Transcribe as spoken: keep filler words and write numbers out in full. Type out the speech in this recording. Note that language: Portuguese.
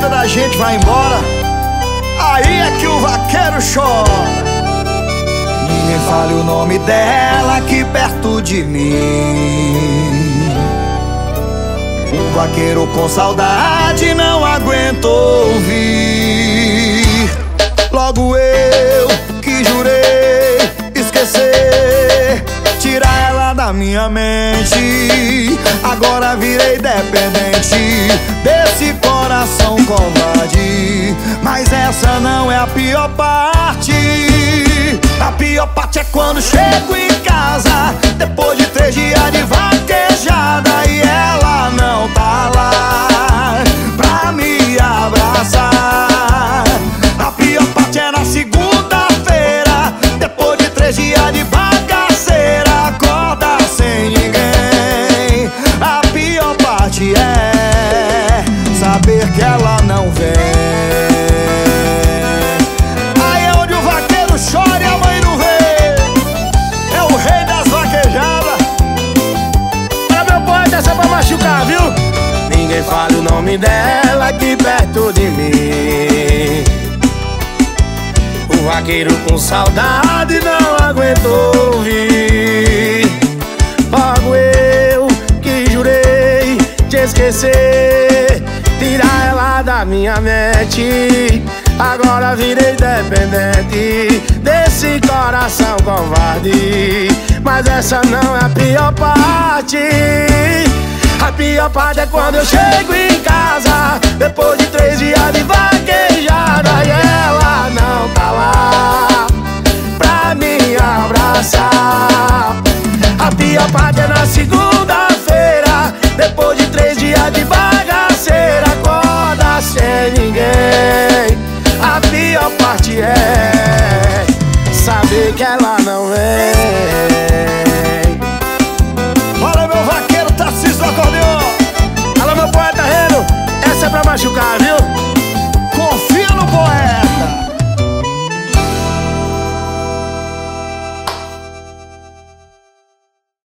vida da gente vai embora, aí é que o vaqueiro chora. Ninguém fale o nome dela aqui perto de mim. O vaqueiro com saudade não aguento ouvir. Logo eu que jurei esquecer, tirar ela da minha mente, agora virei dependente desse coração covarde. Mas essa não é a pior parte. A pior parte é quando chego em casa, depois de três dias de vaquejada, e ela não tá lá pra me abraçar. A pior parte é na segunda-feira, depois de três dias de bagaceira, acorda sem ninguém. A pior parte é saber que ela não vem. Aí é onde o vaqueiro chora e a mãe não vê. É o rei das vaquejadas. Pra meu poeta, essa é pra machucar, viu? Ninguém fala o nome dela aqui perto de mim. O vaqueiro com saudade não aguentou ouvir. Logo eu que jurei te esquecer, tirar ela da minha mente, agora virei dependente desse coração covarde. Mas essa não é a pior parte. A pior parte é quando eu chego em casa, depois de três dias de vaquejada, e ela não tá lá pra me abraçar. A pior parte é na segunda-feira, depois de três dias de bagaceira, acorda sem ninguém. A pior parte é